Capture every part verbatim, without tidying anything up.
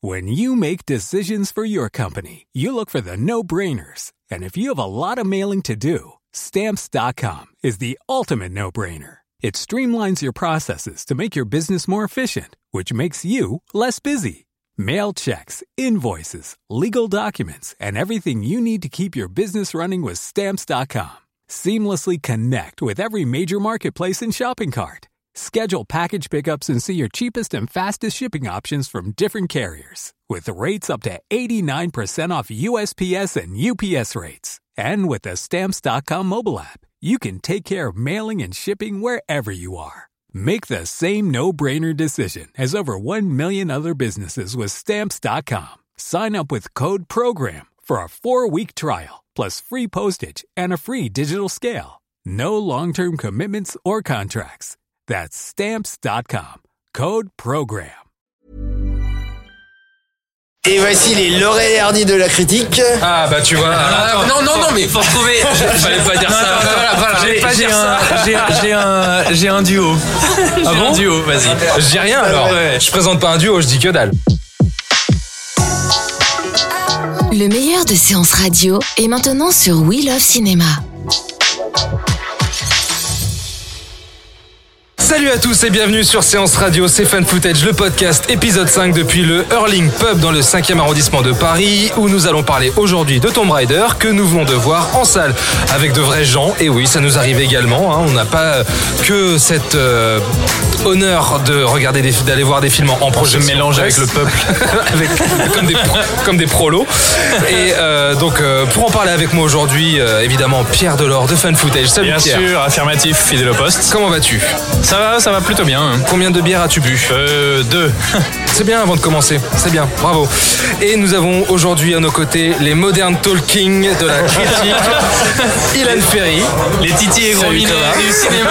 When you make decisions for your company, you look for the no-brainers. And if you have a lot of mailing to do, Stamps dot com is the ultimate no-brainer. It streamlines your processes to make your business more efficient, which makes you less busy. Mail checks, invoices, legal documents, and everything you need to keep your business running with Stamps dot com. Seamlessly connect with every major marketplace and shopping cart. Schedule package pickups and see your cheapest and fastest shipping options from different carriers. With rates up to eighty-nine percent off U S P S and U P S rates. And with the Stamps dot com mobile app, you can take care of mailing and shipping wherever you are. Make the same no-brainer decision as over one million other businesses with Stamps dot com. Sign up with code PROGRAM for a four-week trial, plus free postage and a free digital scale. No long-term commitments or contracts. That's Stamps dot com. Code PROGRAM. Et voici les Laurel et Hardy de la critique. Ah bah tu vois. Ah, non non non mais faut retrouver. Je fallait pas dire ça. Voilà, voilà, J'allais pas j'ai dire un, ça. J'ai, j'ai un j'ai un duo. Ah j'ai bon un duo, vas-y. Je dis rien alors. Ouais. Je présente pas un duo, je dis que dalle. Le meilleur de séances radio est maintenant sur We Love Cinéma. Salut à tous et bienvenue sur Séance Radio, c'est Fan Footage, le podcast épisode cinq depuis le Hurling Pub dans le cinquième arrondissement de Paris où nous allons parler aujourd'hui de Tomb Raider que nous venons de voir en salle avec de vrais gens. Et oui, ça nous arrive également, hein, on n'a pas que cet euh, honneur de regarder des, d'aller voir des films en projection. Je mélange avec le peuple. avec, comme, des, comme des prolos. Et euh, donc euh, pour en parler avec moi aujourd'hui, euh, évidemment Pierre Delors de Fan Footage. Salut Bien Pierre. sûr, affirmatif, fidèle au poste. Comment vas-tu ? Ça va, ça va plutôt bien. Combien de bières as-tu bu ? Euh, deux. C'est bien avant de commencer, c'est bien, bravo. Et nous avons aujourd'hui à nos côtés les Modern Talking de la critique, Ilan Ferry. Les titis et gros Salut, minets Thomas. du cinéma.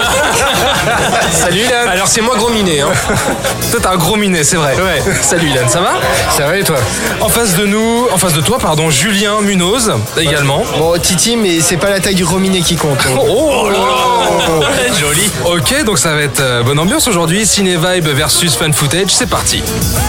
Salut Ilan. Alors c'est moi gros minet hein. Toi t'as un gros minet, c'est vrai. Ouais. Salut Ilan, ça va ? Ça va et toi? En face de nous, en face de toi, pardon, Julien Munoz également. Bon Titi mais c'est pas la taille du gros minet qui compte. hein. Oh, Joli. Ok, donc ça va être euh, bonne ambiance aujourd'hui. Ciné Vibe versus Fan Footage, c'est parti.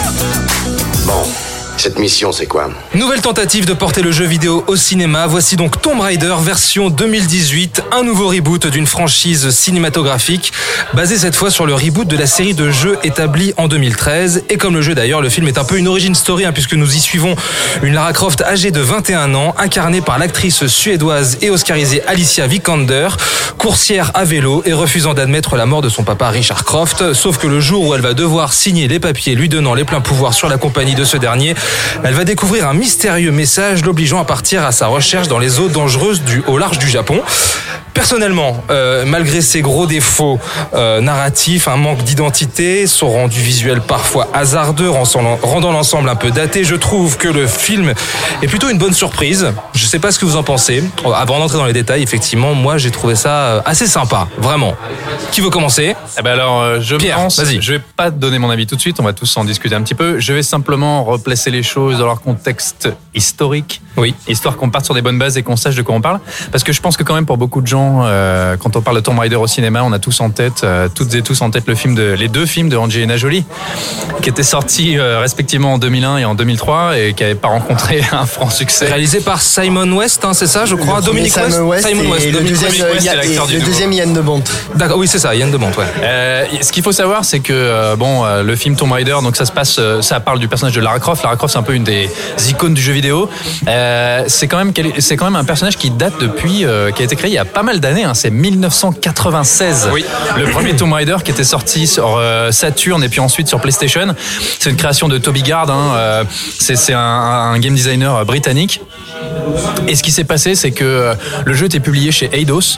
Bon, cette mission, c'est quoi ? Nouvelle tentative de porter le jeu vidéo au cinéma. Voici donc Tomb Raider version deux mille dix-huit, un nouveau reboot d'une franchise cinématographique, basé cette fois sur le reboot de la série de jeux établie en deux mille treize. Et comme le jeu d'ailleurs, le film est un peu une origin story, hein, puisque nous y suivons une Lara Croft âgée de vingt et un ans, incarnée par l'actrice suédoise et oscarisée Alicia Vikander, coursière à vélo et refusant d'admettre la mort de son papa Richard Croft. Sauf que le jour où elle va devoir signer les papiers lui donnant les pleins pouvoirs sur la compagnie de ce dernier, elle va découvrir un mystérieux message l'obligeant à partir à sa recherche dans les eaux dangereuses du, au large du Japon. Personnellement, euh, malgré ses gros défauts euh, narratifs, un manque d'identité, son rendu visuel parfois hasardeux, rendant l'ensemble un peu daté, je trouve que le film est plutôt une bonne surprise. Je sais pas ce que vous en pensez. Avant d'entrer dans les détails, effectivement, moi j'ai trouvé ça assez sympa, vraiment. Qui veut commencer ? Eh ben alors, euh, je Pierre, pense, vas-y. je vais pas te donner mon avis tout de suite, on va tous en discuter un petit peu. Je vais simplement replacer les choses dans leur contexte historique, Oui. histoire qu'on parte sur des bonnes bases et qu'on sache de quoi on parle. Parce que je pense que quand même pour beaucoup de gens, euh, quand on parle de Tomb Raider au cinéma, on a tous en tête, euh, toutes et tous en tête le film de, les deux films de Angelina Jolie, qui étaient sortis euh, respectivement en deux mille un et en deux mille trois et qui n'avaient pas rencontré un franc succès. Réalisé par Simon West, hein, c'est ça, je crois. Le Dominique premier Sam West. West Simon et West. le Dominique deuxième, West, euh, c'est Yann- l'acteur et du le nouveau. deuxième Yann de Bont. D'accord, oui, c'est ça, Yann de Bont, ouais. Euh, ce qu'il faut savoir, c'est que euh, bon, euh, le film Tomb Raider, donc ça se passe, euh, ça parle du personnage de Lara Croft. Lara Croft, c'est un peu une des icônes du jeu vidéo. Euh, c'est quand même, c'est quand même un personnage qui date depuis, euh, qui a été créé il y a pas mal d'années. Hein, c'est dix-neuf cent quatre-vingt-seize. Oui. Le premier Tomb Raider qui était sorti sur euh, Saturn et puis ensuite sur PlayStation. C'est une création de Toby Gard. Hein, euh, c'est, c'est un, un game designer britannique. Et ce qui s'est passé, c'est que euh, le jeu était publié chez Eidos,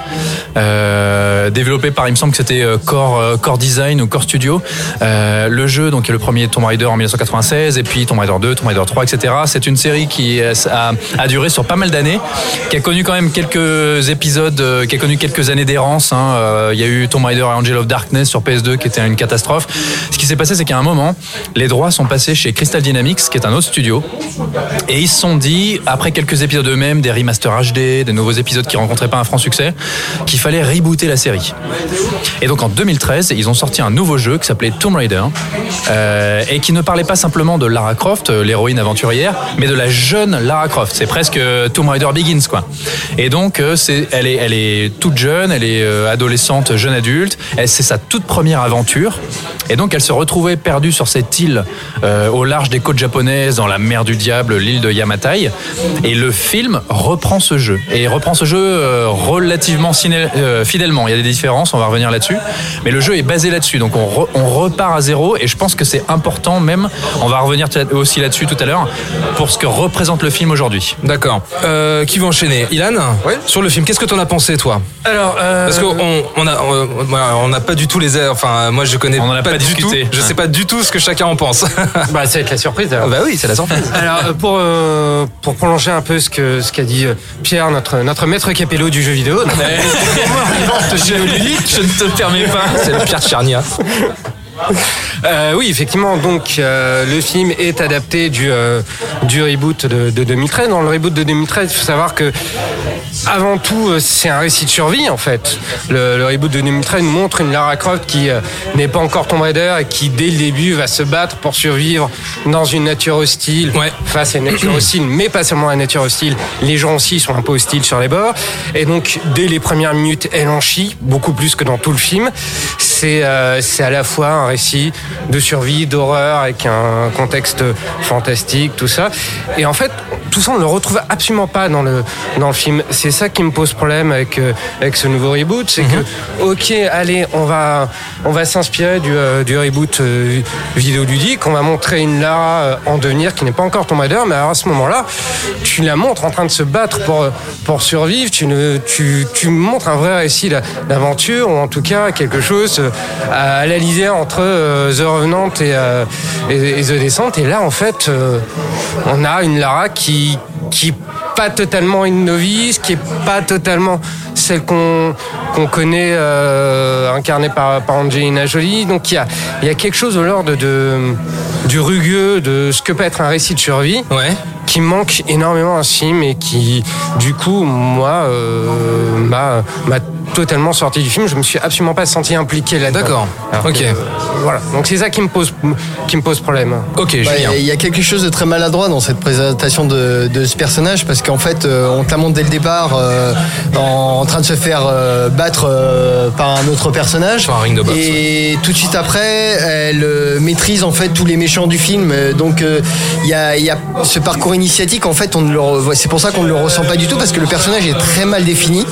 euh, développé par, il me semble que c'était euh, Core, euh, Core Design ou Core Studio. Euh, le jeu, donc, est le premier Tomb Raider en dix-neuf cent quatre-vingt-seize, et puis Tomb Raider deux, Tomb Raider trois, et cetera. C'est une série qui a, a duré sur pas mal d'années, qui a connu quand même quelques épisodes, euh, qui a connu quelques années d'errance. Hein. Euh, il y a eu Tomb Raider et Angel of Darkness sur P S deux, qui était une catastrophe. Ce qui s'est passé, c'est qu'à un moment, les droits sont passés chez Crystal Dynamics, qui est un autre studio, et ils se sont dit, après quelques quelques épisodes eux-mêmes, des remasters H D, des nouveaux épisodes qui rencontraient pas un franc succès, qu'il fallait rebooter la série. Et donc en deux mille treize, ils ont sorti un nouveau jeu qui s'appelait Tomb Raider euh, et qui ne parlait pas simplement de Lara Croft, l'héroïne aventurière, mais de la jeune Lara Croft. C'est presque Tomb Raider Begins, quoi. Et donc c'est, elle est, elle est toute jeune, elle est euh, adolescente, jeune adulte. Elle, c'est sa toute première aventure. Et donc elle se retrouvait perdue sur cette île euh, au large des côtes japonaises, dans la mer du diable, l'île de Yamatai. Et le film reprend ce jeu. Et il reprend ce jeu euh, relativement ciné- euh, fidèlement. Il y a des différences, on va revenir là-dessus. Mais le jeu est basé là-dessus. Donc on, re- on repart à zéro. Et je pense que c'est important même, on va revenir t- aussi là-dessus tout à l'heure, pour ce que représente le film aujourd'hui. D'accord. Euh, qui va enchaîner? Ilan? Oui. Sur le film, qu'est-ce que t'en as pensé, toi? Alors, euh... Parce qu'on on a, on n'a pas du tout les airs. Enfin, moi, je connais on en a pas, pas du discuté. tout. Je sais pas du tout ce que chacun en pense. bah, ça va être la surprise. Alors. Bah oui, c'est la surprise. Alors, pour euh, pour prolonger un peu ce que ce qu'a dit Pierre, notre notre maître capello du jeu vidéo. je, je ne te permets pas. C'est le Pierre Tchernia. Euh, oui, effectivement. Donc, euh, le film est adapté du euh, du reboot de, de deux mille treize. Dans le reboot de deux mille treize, il faut savoir que avant tout, c'est un récit de survie en fait. Le, le reboot de deux mille treize montre une Lara Croft qui euh, n'est pas encore Tomb Raider et qui dès le début va se battre pour survivre dans une nature hostile, ouais. face à une nature hostile, mais pas seulement à la nature hostile. Les gens aussi sont un peu hostiles sur les bords. Et donc, dès les premières minutes, elle en chie beaucoup plus que dans tout le film. C'est euh, c'est à la fois un récit de survie, d'horreur, avec un contexte fantastique, tout ça. Et en fait, tout ça, on ne le retrouve absolument pas dans le, dans le film. C'est ça qui me pose problème avec, euh, avec ce nouveau reboot. C'est mm-hmm. que, ok, allez, on va, on va s'inspirer du, euh, du reboot euh, vidéoludique. On va montrer une Lara euh, en devenir qui n'est pas encore Tomb Raider, mais alors à ce moment-là, tu la montres en train de se battre pour, pour survivre. Tu, ne, tu, tu montres un vrai récit d'aventure, ou en tout cas quelque chose à, à la lisière entre euh, The Revenant et, euh, et, et The Descent. Et là, en fait, euh, on a une Lara qui qui est pas totalement une novice, qui est pas totalement celle qu'on qu'on connaît euh, incarnée par par Angelina Jolie. Donc il y a il y a quelque chose de l'ordre de du rugueux, de ce que peut être un récit de survie. Ouais. Qui manque énormément à ce film et qui, du coup, moi, euh, m'a, m'a totalement sorti du film. Je me suis absolument pas senti impliqué là-dedans. D'accord. Alors ok. Que, euh, voilà. Donc c'est ça qui me pose, qui me pose problème. Ok. Il Julien. bah, y a quelque chose de très maladroit dans cette présentation de, de ce personnage parce qu'en fait, euh, on te la montre dès le départ euh, en, en train de se faire euh, battre euh, par un autre personnage. Sur un ring de boxe. Et ouais. Tout de suite après, elle euh, maîtrise en fait tous les méchants du film. Donc il euh, y, a, y a ce parcours initiatique. En fait, on ne le, c'est pour ça qu'on ne le ressent pas du tout parce que le personnage est très mal défini.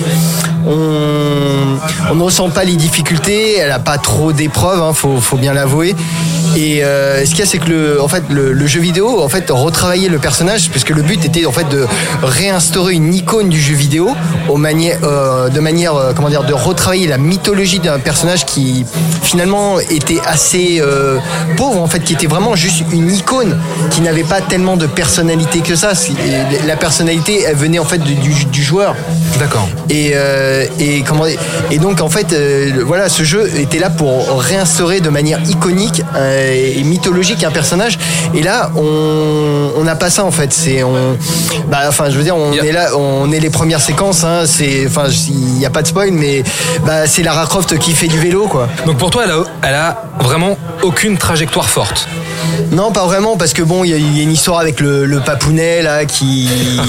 On, on ne ressent pas les difficultés. Elle n'a pas trop d'épreuves, hein, faut, faut bien l'avouer. Et euh, ce qu'il y a, c'est que le, en fait, le, le jeu vidéo, en fait, retravaillait le personnage, puisque le but était en fait de réinstaurer une icône du jeu vidéo, au manière, euh, de manière, euh, comment dire, de retravailler la mythologie d'un personnage qui finalement était assez euh, pauvre, en fait, qui était vraiment juste une icône, qui n'avait pas tellement de personnalité que ça. La personnalité, elle venait en fait du, du, du joueur. D'accord. Et, euh, et comment, et donc en fait, euh, voilà, ce jeu était là pour réinstaurer de manière iconique euh, et mythologique un personnage. Et là, on n'a pas ça en fait. C'est on, bah, enfin, je veux dire, on yeah. est là, on est les premières séquences. Hein, c'est, enfin, il n'y a pas de spoil, mais bah, c'est Lara Croft qui fait du vélo, quoi. Donc pour toi, elle a, elle a vraiment aucune trajectoire forte. Non, pas vraiment, parce que bon, il y, y a une histoire avec le, le papounet là qui,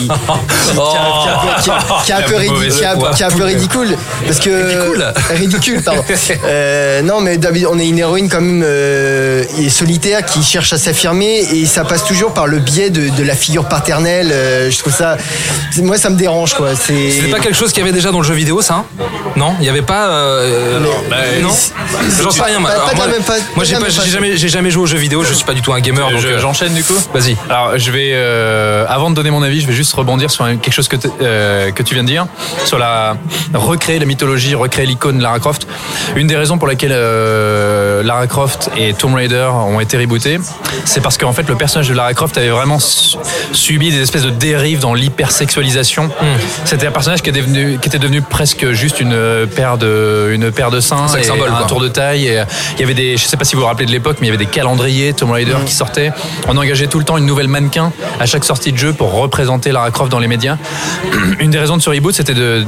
qui est un peu ridicule, qui est un peu ridicule, parce que ridicule, ridicule, pardon. euh, non, mais David, on est une héroïne quand même euh, solitaire qui cherche à s'affirmer et ça passe toujours par le biais de, de la figure paternelle. Euh, je trouve ça, moi, ça me dérange, quoi. C'est. C'était pas quelque chose qu'il y avait déjà dans le jeu vidéo, ça? Non, il y avait pas. Euh, mais, bah, non. J'en sais rien. Moi, pas, pas moi, même pas, moi j'ai, pas, j'ai jamais, j'ai jamais joué aux jeux vidéo. Je suis pas du tout un gamer. Donc, je, j'enchaîne du coup. Vas-y. Alors, je vais, euh, avant de donner mon avis, je vais juste rebondir sur quelque chose que, euh, que tu viens de dire, sur la recréer la mythologie, recréer l'icône Lara Croft. Une des raisons pour laquelle euh, Lara Croft et Tomb Raider ont été rebootés, c'est parce qu'en fait le personnage de Lara Croft avait vraiment su- subi des espèces de dérives dans l'hypersexualisation. Mm. C'était un personnage qui était devenu, qui était devenu presque juste une paire de, une paire de seins, et symbole, un quoi. tour de taille. Et il y avait des, je sais pas si vous vous rappelez de l'époque, mais il y avait des calendriers Tomb Raider mmh. qui sortait. On engageait tout le temps une nouvelle mannequin à chaque sortie de jeu pour représenter Lara Croft dans les médias. Une des raisons de ce reboot, c'était de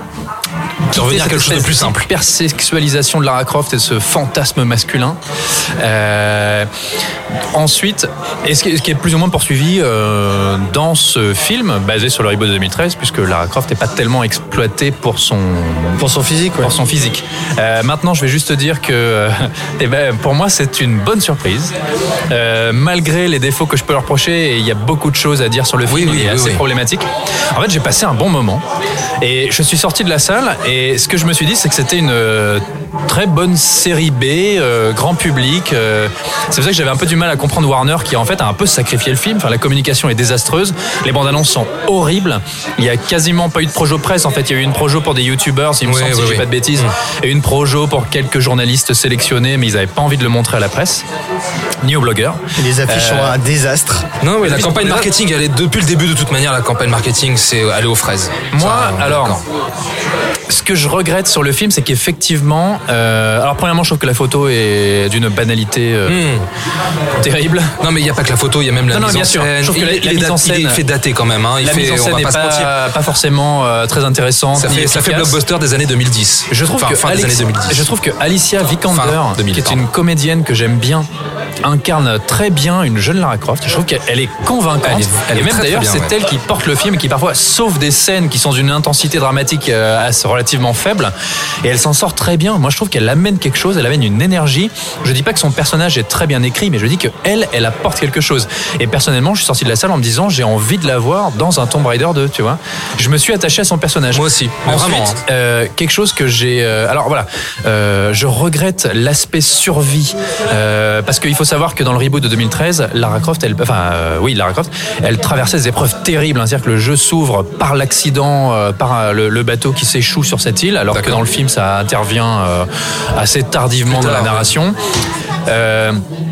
de revenir à quelque chose de plus simple. Hypersexualisation de Lara Croft et ce fantasme masculin. Euh, ensuite, et ce qui est plus ou moins poursuivi euh, dans ce film, basé sur le reboot de deux mille treize, puisque Lara Croft n'est pas tellement exploitée pour son pour son physique. Ouais. Pour son physique. Euh, maintenant, je vais juste te dire que, euh, eh ben, pour moi, c'est une bonne surprise. Euh, malgré les défauts que je peux leur reprocher, et il y a beaucoup de choses à dire sur le film, oui, oui, il est oui, assez oui. problématique. En fait, j'ai passé un bon moment et je suis sorti de la salle et ce que je me suis dit, c'est que c'était une euh, très bonne série B, euh, grand public. Euh, c'est pour ça que j'avais un peu du mal à comprendre Warner qui en fait a un peu sacrifié le film. Enfin, la communication est désastreuse, les bandes annonces sont horribles. Il y a quasiment pas eu de projo presse. En fait, il y a eu une projo pour des youtubeurs, il me oui, semble, oui, si je oui. dis pas de bêtises, mmh. et une projo pour quelques journalistes sélectionnés, mais ils avaient pas envie de le montrer à la presse ni aux blogueurs. Les affiches Euh, sont un désastre. Non, oui, la campagne marketing, elle est depuis le début de toute manière. La campagne marketing, c'est aller aux fraises. Moi, Ça, alors, d'accord. ce que je regrette sur le film, c'est qu'effectivement, euh, alors premièrement, je trouve que la photo est d'une banalité euh, Mmh. terrible. Non, mais il n'y a pas que la photo, il y a même la Non, non, mise bien en sûr. scène. Je trouve que la- Il- la il est mise en dat- il scène- est fait dater quand même. Hein. Il La fait, mise en on scène va n'est pas se mentir. pas, pas forcément euh, très intéressante. Ça ni fait, ça fait efficace. blockbuster des années deux mille dix. Je trouve Enfin, que fin des Alex- années deux mille dix. je trouve que Alicia Vikander, Fin deux mille, qui est pardon. une comédienne que j'aime bien, incarne très bien une jeune Lara Croft. Je trouve qu'elle est convaincante. Elle est- elle est et même très, très d'ailleurs, bien, c'est ouais. elle qui porte le film et qui parfois sauve des scènes qui sont d'une intensité dramatique euh, assez relativement faible. Et elle s'en sort très bien. Moi, je trouve qu'elle amène quelque chose. Elle amène une énergie. Je dis pas que son personnage est très bien écrit, mais je dis que elle, elle apporte quelque chose. Et personnellement, je suis sorti de la salle en me disant, j'ai envie de la voir dans un Tomb Raider deux. Tu vois, je me suis attaché à son personnage. Moi aussi. Mais Ensuite, vraiment, hein. euh, quelque chose que j'ai. euh, alors voilà, euh, je regrette l'aspect survie euh, parce qu'il faut savoir que dans le reboot de deux mille treize, Lara Croft, elle, enfin euh, oui, Lara Croft, elle traversait des épreuves terribles. Hein, c'est-à-dire que le jeu s'ouvre par l'accident, euh, par euh, le, le bateau qui s'échoue sur cette île, alors D'accord. que dans le film, ça intervient euh, assez tardivement Plus dans la tard, narration. Euh,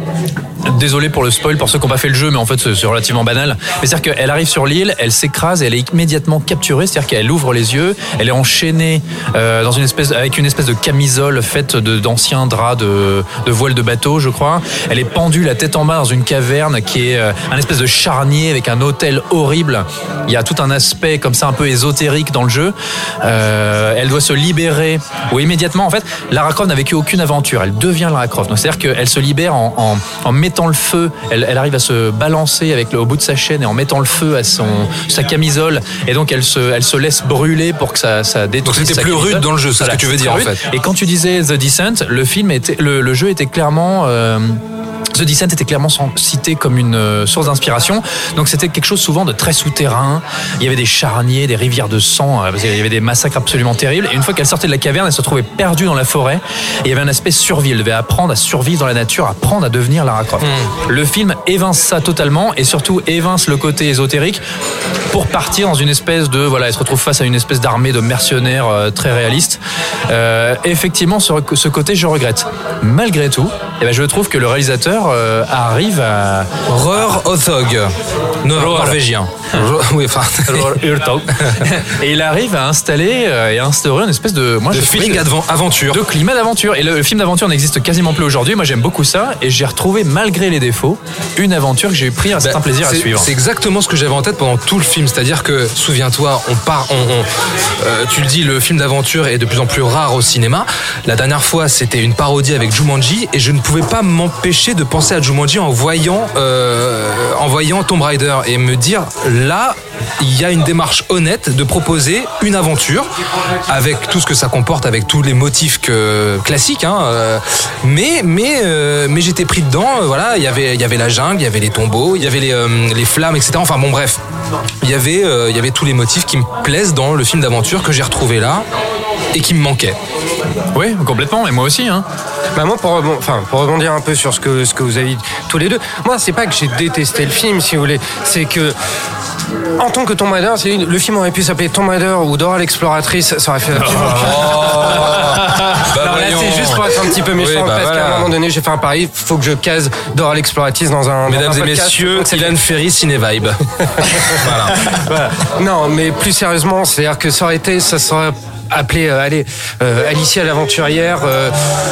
Désolé pour le spoil pour ceux qui n'ont pas fait le jeu, mais en fait c'est c'est relativement banal. Mais c'est-à-dire qu'elle arrive sur l'île, elle s'écrase et elle est immédiatement capturée. C'est-à-dire qu'elle ouvre les yeux, elle est enchaînée euh, dans une espèce avec une espèce de camisole faite de d'anciens draps de, de voile de bateau, je crois. Elle est pendue la tête en bas dans une caverne qui est euh, un espèce de charnier avec un hôtel horrible. Il y a tout un aspect comme ça un peu ésotérique dans le jeu. Euh, elle doit se libérer ou immédiatement. En fait, Lara Croft n'a vécu aucune aventure. Elle devient Lara Croft. Donc c'est-à-dire qu'elle se libère en, en, en mettant le feu, elle, elle arrive à se balancer avec le, au bout de sa chaîne et en mettant le feu à son, sa camisole, et donc elle se, elle se laisse brûler pour que ça, ça détruise. Donc c'était sa plus camisole. rude dans le jeu, c'est ce que tu veux dire, en Rude. fait. Et quand tu disais The Descent, le film était, le, le jeu était clairement. Euh, The Descent était clairement cité comme une euh, source d'inspiration. Donc c'était quelque chose souvent de très souterrain. Il y avait des charniers, des rivières de sang, euh, parce qu'il y avait des massacres absolument terribles. Et une fois qu'elle sortait de la caverne, elle se trouvait perdue dans la forêt. Et il y avait un aspect survie. Elle devait apprendre à survivre dans la nature, apprendre à devenir Lara Croft. Mm. Le film évince ça totalement et surtout évince le côté ésotérique pour partir dans une espèce de... Voilà, elle se retrouve face à une espèce d'armée de mercenaires euh, très réaliste. Euh, effectivement, ce, ce côté, je regrette. Malgré tout, eh ben, je trouve que le réalisateur euh, arrive à... Rör Othog, norvégien. Oui, enfin. Et il arrive à installer euh, et à instaurer une espèce de... Moi, De je feeling trouve que- advan- aventure. de climat d'aventure. Et le, le film d'aventure n'existe quasiment plus aujourd'hui. Moi, j'aime beaucoup ça. Et j'ai retrouvé, malgré les défauts, une aventure que j'ai eu pris un certain Bah, plaisir à c'est- suivre. C'est exactement ce que j'avais en tête pendant tout le film. C'est-à-dire que, souviens-toi, on part, on, on- euh, tu le dis, le film d'aventure est de plus en plus rare au cinéma. La dernière fois, c'était une parodie avec Jumanji, et je ne pouvais pas m'empêcher de penser à Jumanji en voyant, euh, en voyant Tomb Raider et me dire, là, il y a une démarche honnête de proposer une aventure avec tout ce que ça comporte, avec tous les motifs que, classiques, hein, euh, mais mais euh, mais j'étais pris dedans. euh, Voilà, il y avait il y avait la jungle, il y avait les tombeaux, il y avait les euh, les flammes, et cetera. Enfin bon, bref, il y avait euh, il y avait tous les motifs qui me plaisent dans le film d'aventure que j'ai retrouvé là et qui me manquaient. Oui, complètement. Et moi aussi. Hein. Bah moi, pour, rebond- enfin, pour rebondir un peu sur ce que, ce que vous avez dit tous les deux, moi, c'est pas que j'ai détesté le film, si vous voulez, c'est que, en tant que Tomb Raider, c'est- le film aurait pu s'appeler Tomb Raider ou Dora l'exploratrice, ça aurait fait absolument Bah, non, là, voyons. c'est juste pour être un petit peu méchant, Oui, bah, parce voilà. qu'à un moment donné, j'ai fait un pari, faut que je case Dora l'exploratrice dans un. Mesdames dans un et podcast. messieurs, Donc, c'est Ilan Ferry, Ciné Vibe. Voilà. Voilà. Non, mais plus sérieusement, c'est-à-dire que ça aurait été, ça serait appeler, euh, allez, euh, Alicia l'aventurière euh,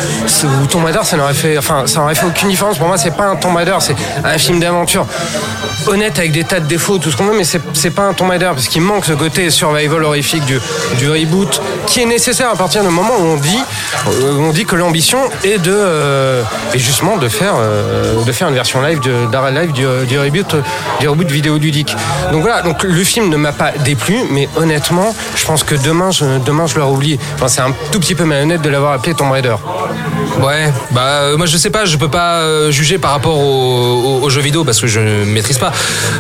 ou Tomb Raider, ça n'aurait fait, enfin, ça n'aurait fait aucune différence. Pour moi, c'est pas un Tomb Raider, c'est un film d'aventure. Honnête, avec des tas de défauts, tout ce qu'on veut, mais c'est, c'est pas un Tomb Raider, parce qu'il manque ce côté survival horrifique du, du reboot, qui est nécessaire à partir du moment où on dit, où on dit que l'ambition est de, euh, est justement de faire, euh, de faire une version live, de, d'arrêt live du, du reboot, du reboot vidéoludique. Donc voilà, donc le film ne m'a pas déplu, mais honnêtement, je pense que demain, je, demain, je l'aurais oublié. Enfin, c'est un tout petit peu malhonnête de l'avoir appelé Tomb Raider. Ouais, bah euh, moi je sais pas, je peux pas euh, juger par rapport au, au, au jeu vidéo parce que je ne maîtrise pas.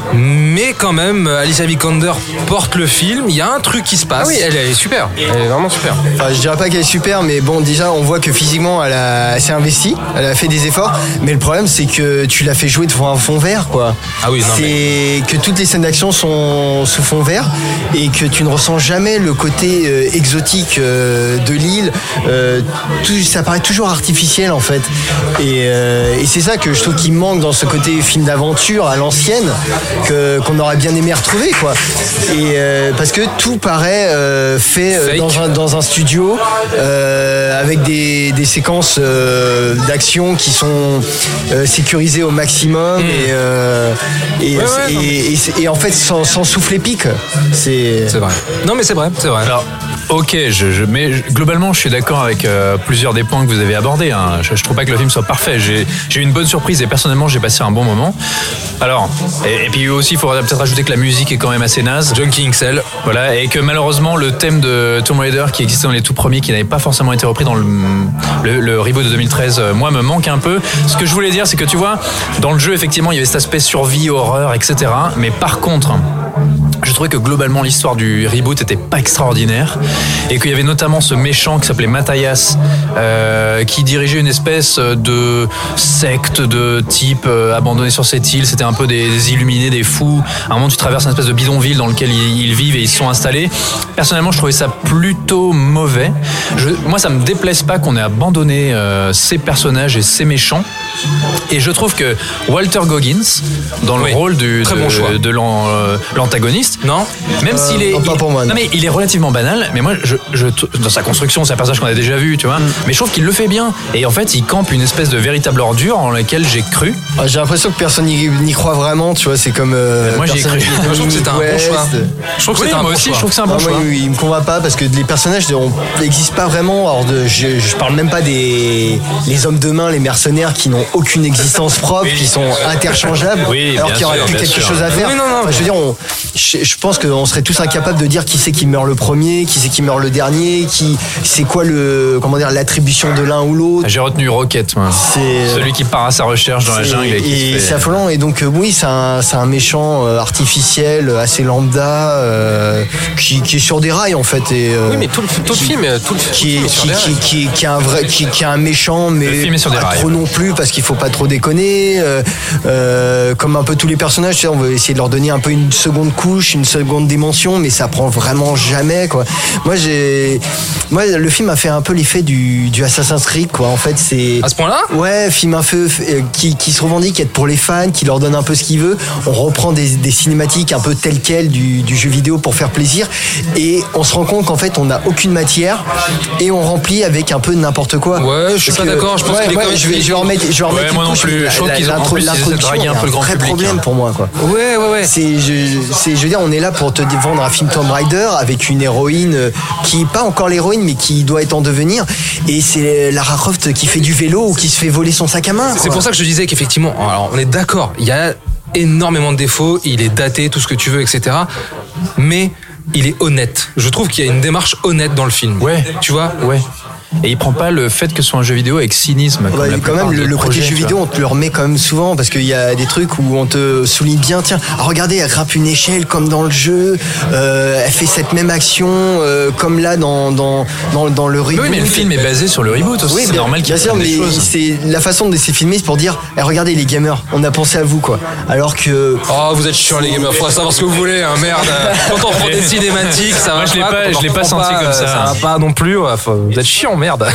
Mais quand même, Alicia Vikander porte le film, il y a un truc qui se passe. Ah oui, elle, elle est super, elle est vraiment super. Enfin, je dirais pas qu'elle est super, mais bon, déjà, on voit que physiquement, elle, a, elle s'est investie, elle a fait des efforts. Mais le problème, c'est que tu l'as fait jouer devant un fond vert, quoi. Ah oui, non, c'est mais... que toutes les scènes d'action sont sous fond vert et que tu ne ressens jamais le côté euh, exotique euh, de l'île. Euh, tout, ça paraît toujours artificiel, en fait. Et, euh, et c'est ça que je trouve qu'il manque dans ce côté film d'aventure à l'ancienne, que, qu'on aurait bien aimé retrouver, quoi. Et euh, parce que tout paraît euh, fait euh, dans, un, dans un studio euh, avec des, des séquences euh, d'action qui sont euh, sécurisées au maximum mmh. et, euh, et, ouais, ouais, et, et, et, et en fait sans, sans souffler pique. C'est... c'est vrai. Non mais c'est vrai, c'est vrai. Alors, ok, je, je, mais globalement je suis d'accord avec euh, plusieurs des points que vous avez abordés. Hein. Je, je trouve pas que le film soit parfait. J'ai, j'ai eu une bonne surprise et personnellement j'ai passé un bon moment. Alors, et, et puis aussi il faudrait peut-être rajouter que la musique est quand même assez naze. Junkie X L. Voilà, et que malheureusement le thème de Tomb Raider qui existait dans les tout premiers, qui n'avait pas forcément été repris dans le, le, le reboot de deux mille treize, moi me manque un peu. Ce que je voulais dire, c'est que tu vois, dans le jeu effectivement il y avait cet aspect survie, horreur, et cetera. Mais par contre, je trouvais que globalement l'histoire du reboot était pas extraordinaire et qu'il y avait notamment ce méchant qui s'appelait Matthias euh, qui dirigeait une espèce de secte de type euh, abandonné sur cette île. C'était un peu des, des illuminés, des fous. À un moment tu traverses une espèce de bidonville dans lequel ils, ils vivent et ils se sont installés. Personnellement je trouvais ça plutôt mauvais. Je, moi ça me déplaise pas qu'on ait abandonné euh, ces personnages et ces méchants. Et je trouve que Walter Goggins dans le oui, rôle du, très de, bon choix. de l'an, euh, l'antagoniste, non, même euh, s'il est, non, pas pour moi, non. non mais il est relativement banal. Mais moi, je, je, dans sa construction, c'est un personnage qu'on a déjà vu, tu vois. Mm. Mais je trouve qu'il le fait bien. Et en fait, il campe une espèce de véritable ordure en laquelle j'ai cru. Ah, j'ai l'impression que personne n'y, n'y croit vraiment, tu vois. C'est comme. Euh, moi, j'y ai cru. Je trouve que c'était un bon choix. Je trouve que oui, c'était un moi bon aussi, choix. je trouve que c'est un bon ah, choix. Moi, il, il me convainc pas parce que les personnages n'existent pas vraiment. Alors de, je, je parle même pas des les hommes de main, les mercenaires qui n'ont aucune existence propre, oui. qui sont interchangeables, oui, alors qu'il y aurait sûr, plus quelque sûr. chose à faire. Oui, non, non, enfin, je veux dire, on, je, je pense qu'on serait tous incapables de dire qui c'est qui meurt le premier, qui c'est qui meurt le dernier, qui c'est quoi le comment dire l'attribution de l'un ou l'autre. J'ai retenu Rocket, moi. C'est celui qui part à sa recherche dans la jungle et, qui et se fait... c'est affolant. Et donc euh, oui, c'est un c'est un méchant euh, artificiel, assez lambda, euh, qui, qui est sur des rails en fait. Et, euh, oui, mais tout le, tout le qui, film, tout le qui, film est qui, qui, qui, qui, est un vrai, qui, qui est un méchant, mais pas rails, trop non plus parce qu'il faut pas trop déconner. Euh, euh, comme un peu tous les personnages, tu sais, on veut essayer de leur donner un peu une seconde couche, une seconde dimension, mais ça prend vraiment jamais quoi. Moi j'ai, moi le film a fait un peu l'effet du, du Assassin's Creed quoi. En fait c'est à ce point-là. Ouais, film un peu qui, qui se revendique être pour les fans, qui leur donne un peu ce qu'il veut. On reprend des, des cinématiques un peu telles quelles du, du jeu vidéo pour faire plaisir, et on se rend compte qu'en fait on n'a aucune matière et on remplit avec un peu n'importe quoi. Ouais, je suis Parce pas que, d'accord. Je pense ouais, que ouais, je vais, je vais remettre, je vais remettre ouais, une moi couche, non plus. Je trouve qu'ils ont en plus essayé de draguer un peu le grand public. C'est un vrai problème pour moi quoi. Ouais, ouais, ouais. C'est, je, c'est, je veux dire, on est là pour te vendre un film Tomb Raider avec une héroïne qui est pas encore l'héroïne, mais qui doit être en devenir. Et c'est Lara Croft qui fait du vélo ou qui se fait voler son sac à main. C'est pour ça que je disais qu'effectivement, alors on est d'accord, il y a énormément de défauts, il est daté, tout ce que tu veux, et cetera. Mais il est honnête. Je trouve qu'il y a une démarche honnête dans le film. Ouais. Tu vois ? Ouais. Et il prend pas le fait que ce soit un jeu vidéo avec cynisme. Comme ouais, la quand même, le, le côté jeu vidéo, on te le remet quand même souvent parce qu'il y a des trucs où on te souligne bien, tiens, ah, regardez, elle grimpe une échelle comme dans le jeu, euh, elle fait cette même action euh, comme là dans, dans, dans, dans le reboot. Oui, mais le film est basé sur le reboot aussi. Oui, c'est bien, normal qu'il y ait bien sûr, des mais choses. c'est la façon dont c'est filmé, c'est pour dire, eh, regardez les gamers, on a pensé à vous quoi. Alors que. Oh, vous êtes chiants les gamers, faut savoir ce que vous voulez, hein, merde. Quand on prend des cinématiques, ça va. Moi, je l'ai pas, je l'ai pas senti pas, comme ça. Ça va pas non plus. Ouais, faut, vous êtes chiants, merde.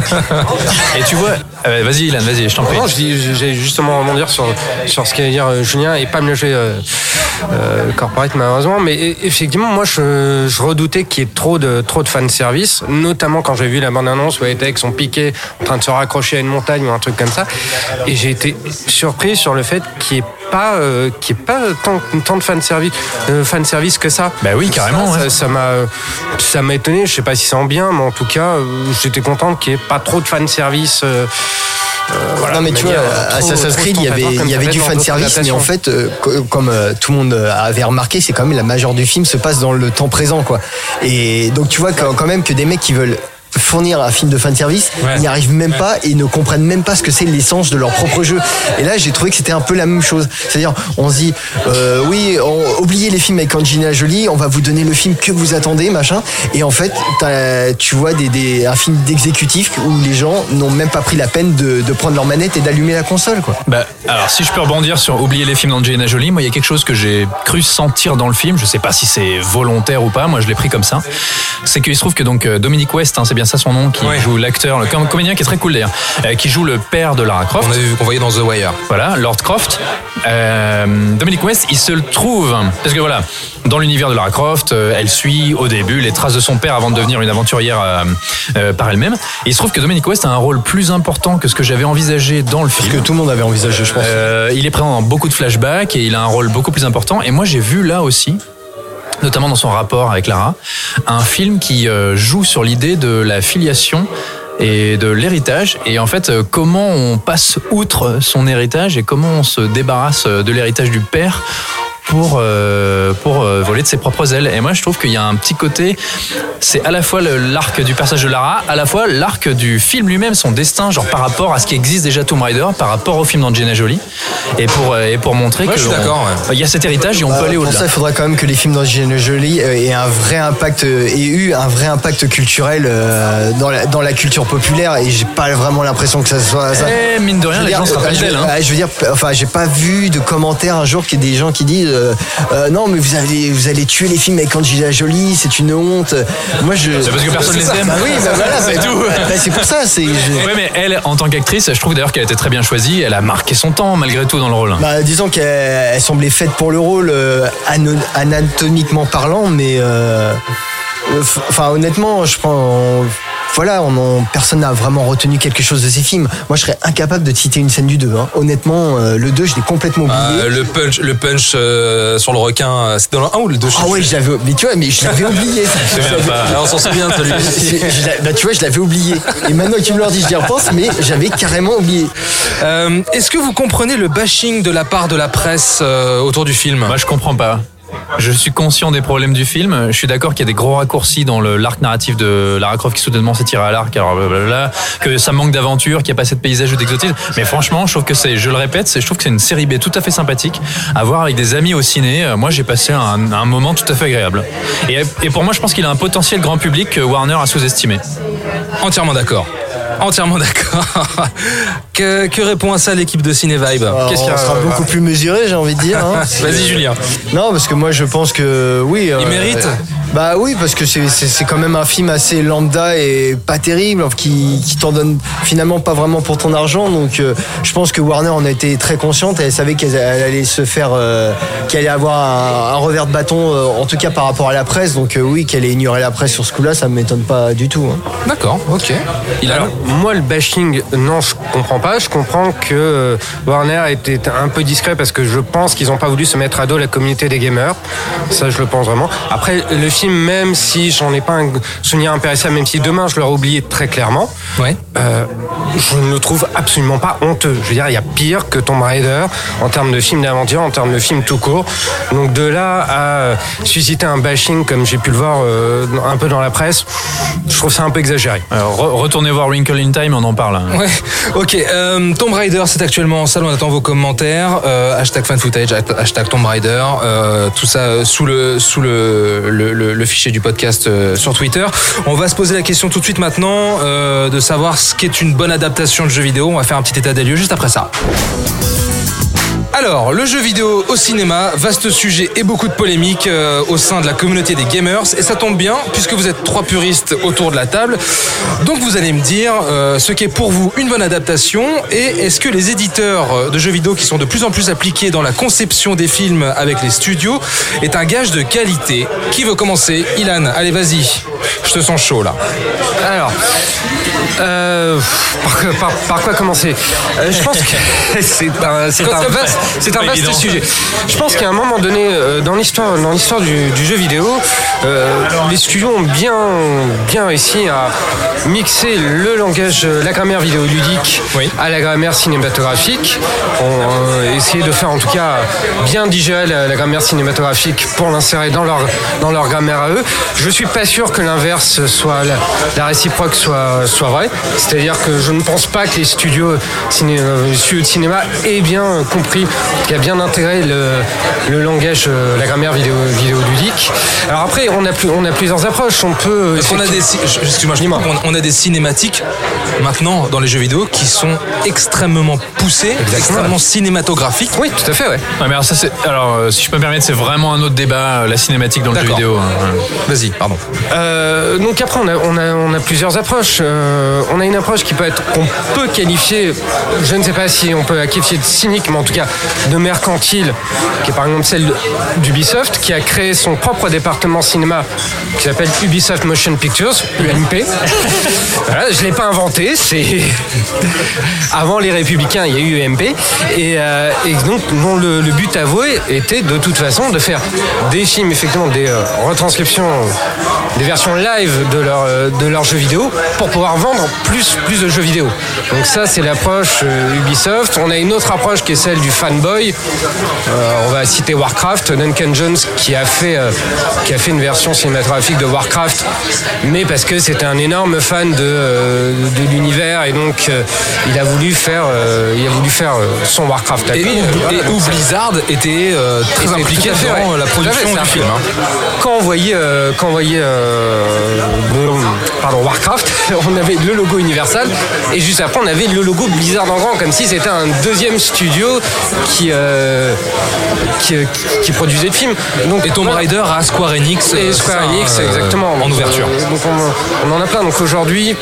Et tu vois, euh, vas-y Ilan, vas-y, je t'en prie. Non, je dis, j'ai justement rebondir sur, sur ce qu'allait dire euh, Julien et pas me lâcher euh, euh, corporate malheureusement, mais e- effectivement moi je, je redoutais qu'il y ait trop de trop de fanservice, notamment quand j'ai vu la bande-annonce où elle était avec son piquet en train de se raccrocher à une montagne ou un truc comme ça, et j'ai été surpris sur le fait qu'il n'y ait pas euh, qu'il y ait pas tant, tant de fanservice euh, fanservice que ça. Bah oui, carrément. Ça, ouais. ça, ça m'a ça m'a étonné, je sais pas si c'est en bien, mais en tout cas euh, j'étais content qu'il n'y ait pas trop de fanservice. Euh, Euh, voilà, non mais tu vois, trop, Assassin's Creed, il y avait, il y avait du fan service, mais en fait, euh, comme euh, tout le monde avait remarqué, c'est quand même la majeure du film se passe dans le temps présent, quoi. Et donc tu vois quand, quand même que des mecs qui veulent fournir un film de fan service, Ouais. n'y arrivent même pas et ne comprennent même pas ce que c'est l'essence de leur propre jeu. Et là, j'ai trouvé que c'était un peu la même chose. C'est-à-dire, on se dit, euh, oui, on, oubliez les films avec Angelina Jolie, on va vous donner le film que vous attendez, machin. Et en fait, t'as, tu vois des, des, un film d'exécutif où les gens n'ont même pas pris la peine de, de prendre leur manette et d'allumer la console, quoi. Bah, alors si je peux rebondir sur oublier les films d'Angelina Jolie, moi il y a quelque chose que j'ai cru sentir dans le film, je sais pas si c'est volontaire ou pas, moi je l'ai pris comme ça. C'est qu'il se trouve que donc Dominic West, hein, c'est bien ça son nom, qui Ouais. joue l'acteur, le com- comédien qui est très cool d'ailleurs, euh, qui joue le père de Lara Croft. On avait vu qu'on voyait dans The Wire. Voilà, Lord Croft. Euh, Dominic West, il se le trouve parce que voilà, dans l'univers de Lara Croft, euh, elle suit au début les traces de son père avant de devenir une aventurière euh, euh, par elle-même. Et il se trouve que Dominic West a un rôle plus important que ce que j'avais envisagé dans le film. Que tout le monde avait envisagé, je pense. Euh, il est présent dans beaucoup de flashbacks et il a un rôle beaucoup plus important. Et moi, j'ai vu là aussi, notamment dans son rapport avec Lara, un film qui euh, joue sur l'idée de la filiation et de l'héritage, et en fait euh, comment on passe outre son héritage et comment on se débarrasse de l'héritage du père pour euh, pour euh, voler de ses propres ailes. Et moi je trouve qu'il y a un petit côté, c'est à la fois le, l'arc du personnage de Lara, à la fois l'arc du film lui-même, son destin, genre par rapport à ce qui existe déjà Tomb Raider, par rapport au film d'Angelina Jolie, et pour et pour montrer Ouais, que je suis on- d'accord, ouais. il y a cet héritage et on Bah, peut aller pour au-delà. ça, il faudra quand même que les films d'Angelina Jolie euh, aient un vrai impact euh, aient eu un vrai impact culturel euh, dans la dans la culture populaire. Et j'ai pas vraiment l'impression que ça soit ça. Eh, mine de rien, Je veux les dire, gens se rappellent je veux- d'elle, hein. ouais, je veux dire, enfin, j'ai pas vu de commentaires un jour qu'il y ait des gens qui disent euh, euh, non, mais vous allez vous allez tuer les films avec Angelina Jolie, c'est une honte. Moi, je. C'est parce que personne C'est les ça. aime. Bah oui, bah voilà, C'est bah- tout. bah, c'est pour ça. C'est. je- Ouais, mais elle, en tant qu'actrice, je trouve d'ailleurs qu'elle a été très bien choisie. Elle a marqué son temps malgré tout dans le rôle. Bah, disons qu'elle elle semblait faite pour le rôle euh, ano- anatomiquement parlant, mais euh, euh, f- enfin honnêtement, je prends. Voilà, on en- personne n'a vraiment retenu quelque chose de ces films. Moi, je serais incapable de te citer une scène du deux. Hein. Honnêtement, euh, le deux, je l'ai complètement oublié. Euh, le punch, le punch euh, sur le requin, euh, c'était dans le un ou le deux? Ah ouais, je l'avais. Mais tu vois, mais je l'avais oublié. Je souviens l'avais- pas. Ah, on s'en souvient de celui-ci. C'est- je l'a- bah, tu vois, je l'avais oublié. Et maintenant que tu me le dis, j'y repense, mais j'avais carrément oublié. Euh, est-ce que vous comprenez le bashing de la part de la presse euh, autour du film? Moi, je comprends pas. Je suis conscient des problèmes du film. Je suis d'accord qu'il y a des gros raccourcis dans le, l'arc narratif de Lara Croft qui soudainement s'est tiré à l'arc, alors blablabla, que ça manque d'aventure, qu'il n'y a pas assez de paysages ou d'exotisme. Mais franchement, je trouve que c'est, je le répète, c'est, je trouve que c'est une série B tout à fait sympathique à voir avec des amis au ciné. Moi, j'ai passé un, un moment tout à fait agréable. Et, et pour moi, je pense qu'il a un potentiel grand public que Warner a sous-estimé. Entièrement d'accord. Entièrement d'accord. que, que répond à ça l'équipe de Ciné Vibe? Qu'est-ce qu'il y on a sera beaucoup plus mesuré, j'ai envie de dire. Hein. Vas-y Julien. Non, parce que moi je pense que oui. Il mérite Bah oui, parce que c'est, c'est, c'est quand même un film assez lambda et pas terrible, qui, qui t'en donne finalement pas vraiment pour ton argent. Donc euh, je pense que Warner en a été très consciente et elle savait qu'elle elle allait se faire, euh, qu'elle allait avoir un, un revers de bâton, euh, en tout cas par rapport à la presse. Donc euh, oui, qu'elle ait ignoré la presse sur ce coup-là, ça me m'étonne pas du tout. Hein. D'accord, ok. Il a Alors, moi, le bashing, non, je comprends pas. Je comprends que euh, Warner était un peu discret parce que je pense qu'ils n'ont pas voulu se mettre à dos la communauté des gamers. Ça, je le pense vraiment. Après, le film, même si j'en ai pas un souvenir impérissable, même si demain je l'aurais oublié très clairement, Ouais. euh, je ne le trouve absolument pas honteux. Je veux dire, il y a pire que Tomb Raider en termes de film d'aventure, en termes de film tout court. Donc de là à susciter un bashing comme j'ai pu le voir euh, un peu dans la presse, je trouve ça un peu exagéré. Alors, re- retournez voir Wrinkle in Time, on en parle. hein. Ouais, ok. Euh, Tomb Raider, c'est actuellement en salle. On attend vos commentaires. Euh, hashtag fan footage, hashtag Tomb Raider. Euh, tout ça euh, sous le sous le, le, le, le fichier du podcast euh, sur Twitter. On va se poser la question tout de suite maintenant euh, de savoir ce qu'est une bonne adaptation de jeu vidéo. On va faire un petit état des lieux juste après ça. Alors, le jeu vidéo au cinéma, vaste sujet et beaucoup de polémiques euh, au sein de la communauté des gamers. Et ça tombe bien, puisque vous êtes trois puristes autour de la table. Donc vous allez me dire euh, ce qu'est pour vous une bonne adaptation. Et est-ce que les éditeurs de jeux vidéo qui sont de plus en plus appliqués dans la conception des films avec les studios est un gage de qualité? Qui veut commencer? Ilan, allez vas-y. Je te sens chaud là. Alors, euh, par, par, par quoi commencer? euh, Je pense que c'est un, c'est un vaste, c'est un vaste sujet. Je pense qu'à un moment donné, euh, dans l'histoire, dans l'histoire du, du jeu vidéo, euh, les studios ont bien, bien réussi à mixer le langage, la grammaire vidéoludique oui. à la grammaire cinématographique. On euh, essayé de faire en tout cas bien digérer la, la grammaire cinématographique pour l'insérer dans leur, dans leur grammaire à eux. Je suis pas sûr que l'inverse soit la, la réciproque soit, soit vrai. C'est-à-dire que je ne pense pas que les studios, ciné, euh, les studios de cinéma aient bien compris, qu'il a bien intégré le, le langage, euh, la grammaire vidéo, vidéoludique. Alors après, on a, plus, on a plusieurs approches. On peut. Parce qu'on a des, excuse-moi, je dis, on, on a des cinématiques maintenant dans les jeux vidéo qui sont extrêmement poussées, Exactement. extrêmement cinématographiques. Oui, tout à fait, ouais. ouais mais alors ça, c'est, alors, euh, si je peux me permettre, c'est vraiment un autre débat, la cinématique dans le D'accord. jeu vidéo. Hein. Vas-y, pardon. Euh, donc après, on a, on a, on a plusieurs approches. Euh, on a une approche qui peut être, qu'on peut qualifier, je ne sais pas si on peut la qualifier de cynique, mais en tout cas de mercantile, qui est par exemple celle d'Ubisoft, qui a créé son propre département cinéma qui s'appelle Ubisoft Motion Pictures, U M P. Voilà, je ne l'ai pas inventé, c'est avant les Républicains, il y a eu U M P, et, euh, et donc dont le, le but avoué était de toute façon de faire des films, effectivement des euh, retranscriptions, des versions live de leur de leurs jeux vidéo pour pouvoir vendre plus plus de jeux vidéo. Donc ça, c'est l'approche euh, Ubisoft. On a une autre approche qui est celle du fanboy. Euh, on va citer Warcraft, Duncan Jones qui a fait euh, qui a fait une version cinématographique de Warcraft, mais parce que c'était un énorme fan de euh, de l'univers et donc euh, il a voulu faire euh, il a voulu faire euh, son Warcraft. Et, lui, et euh, où Blizzard était euh, très était impliqué fait, dans ouais. la production fait, du film. Hein. Quand on voyait euh, quand on voyait euh, pardon Warcraft, on avait le logo Universal et juste après on avait le logo Blizzard en grand, comme si c'était un deuxième studio qui euh, qui, qui produisait le film. Donc, et Tomb Raider à Square Enix. Et Square Enix, euh, exactement. En donc, ouverture. Euh, donc on, on en a plein. Donc aujourd'hui,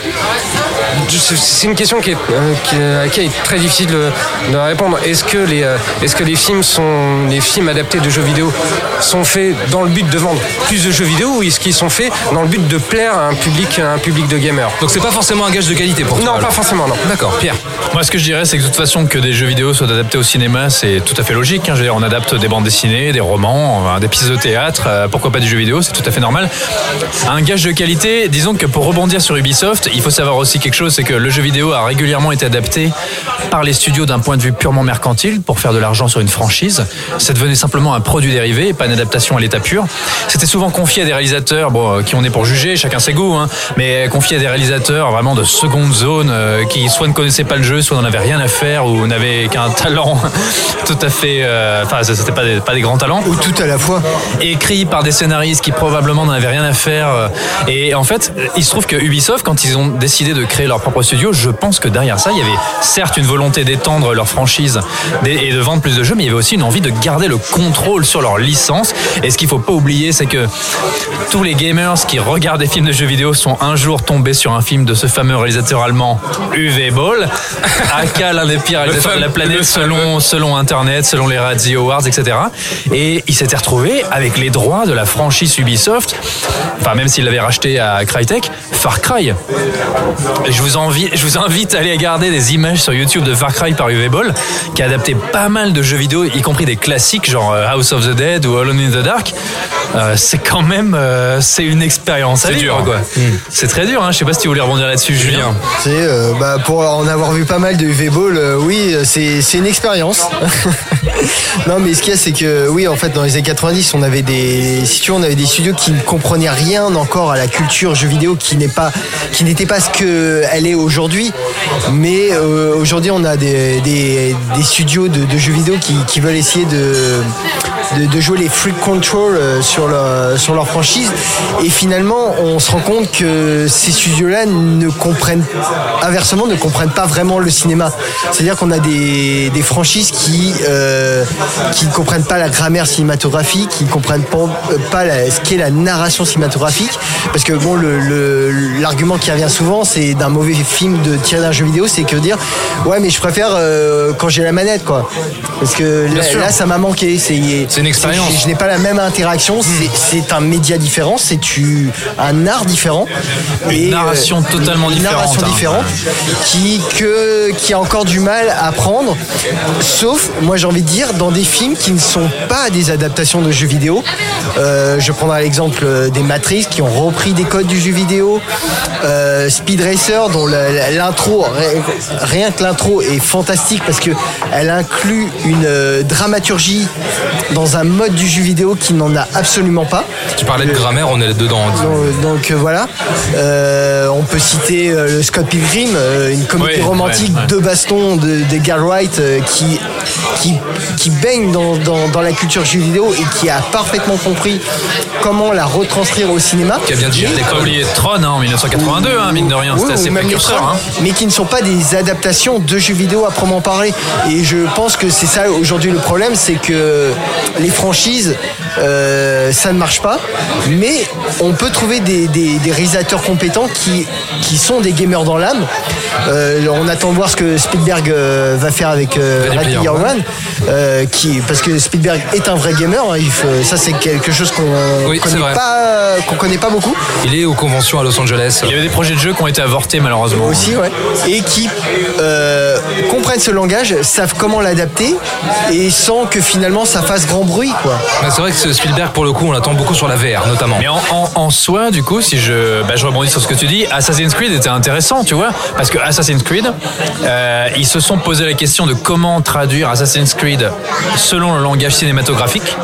c'est une question qui est, euh, qui, à laquelle il est très difficile de, de répondre. Est-ce que les, euh, est-ce que les films sont, les films adaptés de jeux vidéo sont faits dans le but de vendre plus de jeux vidéo ou est-ce qu'ils sont faits dans le but de plaire à un public, à un public de gamers? Donc c'est pas forcément un gage de qualité pour toi? Non, alors. pas forcément, non. D'accord, Pierre. Moi, ce que je dirais, c'est que de toute façon, que des jeux vidéo soient adaptés au cinéma, c'est tout à fait logique. Hein. Je veux dire, on adapte des bandes dessinées, des romans, des pièces de théâtre. Euh, pourquoi pas du jeu vidéo? C'est tout à fait normal. Un gage de qualité, disons que pour rebondir sur Ubisoft, il faut savoir aussi quelque chose, c'est que le jeu vidéo a régulièrement été adapté par les studios d'un point de vue purement mercantile pour faire de l'argent sur une franchise. Ça devenait simplement un produit dérivé et pas une adaptation à l'état pur. C'était souvent confié à des réalisateurs, bon, qui on est pour juger, chacun ses goûts, hein, mais confié à des réalisateurs vraiment de seconde zone euh, qui soit ne connaissaient pas le jeu, soit n'en avaient rien à faire ou n'avaient qu'un talent tout à fait... Euh, enfin, c'était pas des, pas des grands talents. Ou tout à la fois. Écrit par des scénaristes qui probablement n'en avaient rien à faire. Et en fait, il se trouve que Ubisoft, quand ils ont décidé de créer leur propre studio, je pense que derrière ça, il y avait certes une volonté d'étendre leur franchise et de vendre plus de jeux, mais il y avait aussi une envie de garder le contrôle sur leur licence. Et ce qu'il faut pas oublier, c'est que tous les gamers qui regardent des films de jeux vidéo sont un jour tombés sur un film de ce fameux réalisateur allemand Uwe Boll, aka l'un des pires réalisateurs de la planète selon, selon Internet, selon les Razzie Awards, et cetera. Et il s'était retrouvé avec les droits de la franchise Ubisoft, enfin même s'il l'avait racheté à Crytek, Far Cry. Je vous, envie, je vous invite à aller regarder des images sur YouTube de Far Cry par Uwe Boll, qui a adapté pas mal de jeux vidéo, y compris des classiques genre House of the Dead ou Alone in the Dark. Euh, c'est quand même euh, c'est une expérience. C'est dur, quoi. Mmh. C'est très dur. Hein. Je sais pas si tu voulais rebondir là-dessus, Julien. C'est euh, bah, pour en avoir vu pas mal de Uwe Boll, euh, oui, c'est c'est une expérience. Non, mais ce qu'il y a, c'est que oui, en fait, dans les années quatre-vingt-dix, on avait des, si tu veux, on avait des studios qui ne comprenaient rien encore à la culture jeux vidéo, qui n'est pas, qui n'était pas ce que elle est aujourd'hui. Mais euh, aujourd'hui, on a des, des, des studios de, de jeux vidéo qui, qui veulent essayer de de, de jouer les free control euh, sur leur, sur leur franchise. Et finalement, on se rend compte que ces studios-là ne comprennent, inversement, ne comprennent pas vraiment le cinéma. C'est-à-dire qu'on a des, des franchises qui euh, qui ne comprennent pas la grammaire cinématographique, qui ne comprennent pas, pas la, ce qu'est la narration cinématographique. Parce que bon, le, le, l'argument qui revient souvent, c'est d'un mauvais film de tiré d'un jeu vidéo, c'est que dire ouais, mais je préfère euh, quand j'ai la manette, quoi. Parce que là, là, ça m'a manqué. C'est, c'est une expérience. Je, je n'ai pas la même interaction. Mmh. C'est, c'est un média différent, c'est tu, un art différent. Une et, narration euh, totalement une, différente. Une narration hein. différente qui, que, qui a encore du mal à prendre. Sauf, moi j'ai envie de dire, dans des films qui ne sont pas des adaptations de jeux vidéo. Euh, je prendrai l'exemple des Matrix qui ont repris des codes du jeu vidéo. Euh, Speed Racer, dont la, l'intro, rien que l'intro est fantastique parce que elle inclut une euh, dramaturgie dans un mode du jeu vidéo qui n'en a absolument pas. Tu parlais de grammaire, on est dedans. Donc, donc euh, voilà. Euh, on peut citer euh, le Scott Pilgrim, euh, une comédie oui, romantique ouais, ouais. de baston de, de Guy Wright euh, qui, qui, qui baigne dans, dans, dans la culture jeu vidéo et qui a parfaitement compris comment la retranscrire au cinéma. Qui a bien dit, J'ai pas oublié Tron hein, en dix-neuf cent quatre-vingt-deux, hein, mine de rien, oui, c'était assez précurseur. Hein. Mais qui ne sont pas des adaptations de jeux vidéo à proprement parler. Et je pense que c'est ça aujourd'hui le problème, c'est que les franchises, euh, ça ne marche pas. Mais on peut trouver des, des, des réalisateurs compétents qui, qui sont des gamers dans l'âme. Euh, on attend de voir ce que Spielberg euh, va faire avec euh, Ready Player One, euh, qui, parce que Spielberg est un vrai gamer. Hein, il faut, ça c'est quelque chose qu'on oui, connaît pas, qu'on connaît pas beaucoup. Il est aux conventions à Los Angeles. Il y avait des projets de jeux qui ont été avortés malheureusement. Aussi, ouais. Et qui euh, comprennent ce langage, savent comment l'adapter et sans que finalement ça fasse grand bruit, quoi. Bah, c'est vrai que ce Spielberg, pour le coup, on l'attend beaucoup sur la V R notamment. Mais en, en, en soi, du coup, si je, bah, je rebondis sur ce que tu dis, Assassin's Creed était intéressant, tu vois, parce que Assassin's Creed, euh, ils se sont posé la question de comment traduire Assassin's Creed selon le langage cinématographique,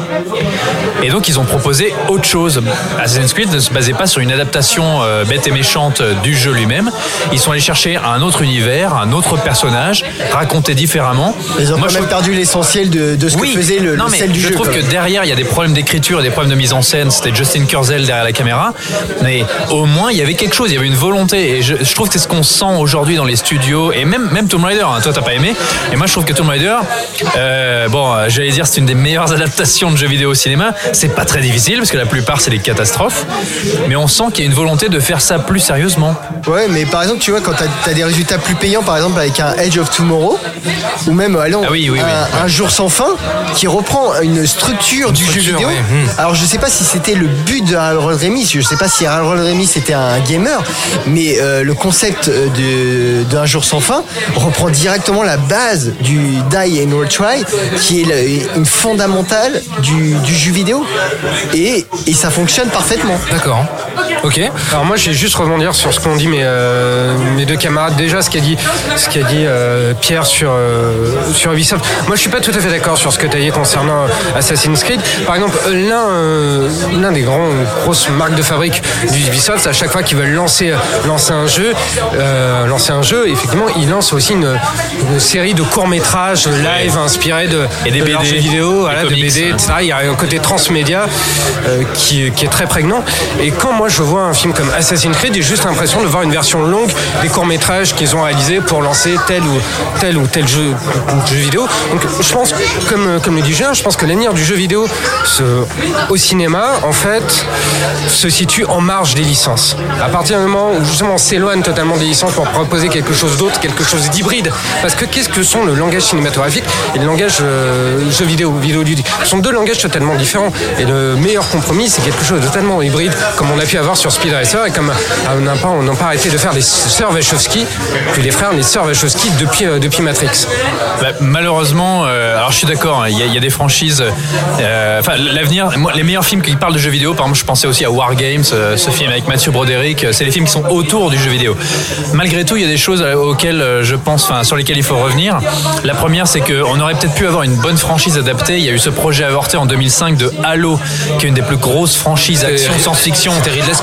et donc ils ont proposé autre chose. Assassin's Creed ne se basait pas sur une adaptation euh, bête et méchante du jeu lui-même. Ils sont allés chercher un autre univers, un autre personnage, raconté différemment. Ils ont Moi, quand même je... perdu l'essentiel de, de ce oui, que faisait le, non, le mais sel du je jeu. Je trouve que derrière, il y a des problèmes d'écriture et des problèmes de mise en scène. C'était Justin Kurzel derrière la caméra. Mais au moins, il y avait quelque chose, il y avait une volonté. Et je, je trouve que c'est ce qu'on sent aujourd'hui dans les studios. Et même, même Tomb Raider, hein. Toi, t'as pas aimé. Et moi, je trouve que Tomb Raider, euh, bon, j'allais dire, c'est une des meilleures adaptations de jeux vidéo au cinéma. C'est pas très difficile, parce que la plupart, c'est des catastrophes. Mais on sent qu'il y a une volonté de faire ça plus sérieusement. Ouais, mais par exemple, tu vois, quand t'as as des résultats plus payants, par exemple, avec un Edge of Tomorrow, ou même, allons, ah oui, oui, un, oui. un jour sans fin, qui reprend une structure une du structure, jeu vidéo. Ouais. Mmh. Alors, je sais pas si c'était le but de Harold Ramis, je sais pas si Harold Ramis était un gamer, mais euh, le concept de, d'un jour sans fin reprend directement la base du Die and Retry, qui est le, une fondamentale du, du jeu vidéo. Et, et ça fonctionne parfaitement. D'accord. Ok. Alors moi, je vais juste rebondir sur ce qu'ont dit mes, euh, mes deux camarades. Déjà, ce qu'a dit, ce qu'a dit euh, Pierre sur, euh, sur Ubisoft. Moi, je suis pas tout à fait d'accord sur ce que tu as dit concernant Assassin's Creed. Par exemple, l'un, euh, l'un des grands grosses marques de fabrique d'Ubisoft, à chaque fois qu'ils veulent lancer, lancer un jeu, euh, lancer un jeu, effectivement, ils lancent aussi une, une série de courts-métrages live inspirés de, et des de B D, leurs jeux vidéo, voilà, de B D, et cetera. Il y a un côté transmédia euh, qui, qui est très prégnant. Et quand moi je vois un film comme Assassin's Creed, j'ai juste l'impression de voir une version longue des courts-métrages qu'ils ont réalisés pour lancer tel ou tel ou tel jeu, jeu vidéo. Donc je pense, comme, comme le dit Julien, je pense que l'avenir du jeu vidéo ce, au cinéma, en fait, se situe en marge des licences. À partir du moment où justement on s'éloigne totalement des licences pour proposer quelque chose d'autre, quelque chose d'hybride. Parce que qu'est-ce que sont le langage cinématographique et le langage euh, jeu vidéo, vidéo ludique? Ce sont deux langages totalement différents. Et le meilleur compromis, c'est quelque chose de totalement hybride, comme on a pu avoir sur Speed Racer et comme on n'a pas, on n'a pas arrêté de faire les sœurs Wachowski, puis les frères, les sœurs Wachowski depuis, euh, depuis Matrix. Bah, malheureusement, euh, alors je suis d'accord, il y, y a des franchises. Euh, enfin, l'avenir, moi, les meilleurs films qui parlent de jeux vidéo, par exemple, je pensais aussi à War Games, euh, ce film avec Matthew Broderick. C'est les films qui sont autour du jeu vidéo. Malgré tout, il y a des choses auxquelles je pense, enfin, sur lesquelles il faut revenir. La première, c'est qu'on aurait peut-être pu avoir une bonne franchise adaptée. Il y a eu ce projet avorté en deux mille cinq de Halo, qui est une des plus grosses franchises action science-fiction. C'était Ridley Scott.